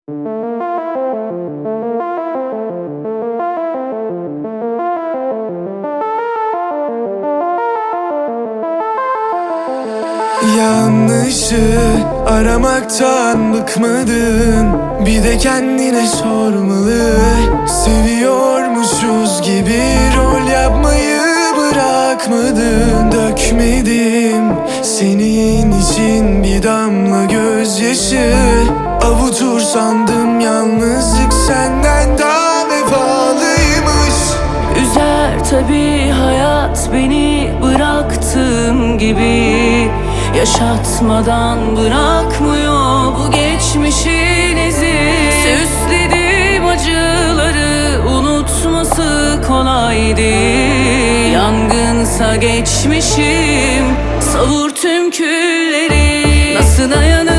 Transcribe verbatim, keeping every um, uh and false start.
Yanlışı aramaktan bıkmadın, bir de kendine sormalı. Seviyormuşuz gibi rol yapmayı bırakmadın. Dökmedim senin için bir damla gözyaşı. Avutur sandım yalnızlık senden daha vefalıymış. Üzer tabii hayat beni bıraktığım gibi. Yaşatmadan bırakmıyor bu geçmişin izi. Süsledim acıları, unutması kolay değil. Yangınsa geçmişim, savur tüm külleri. Nasıl dayanır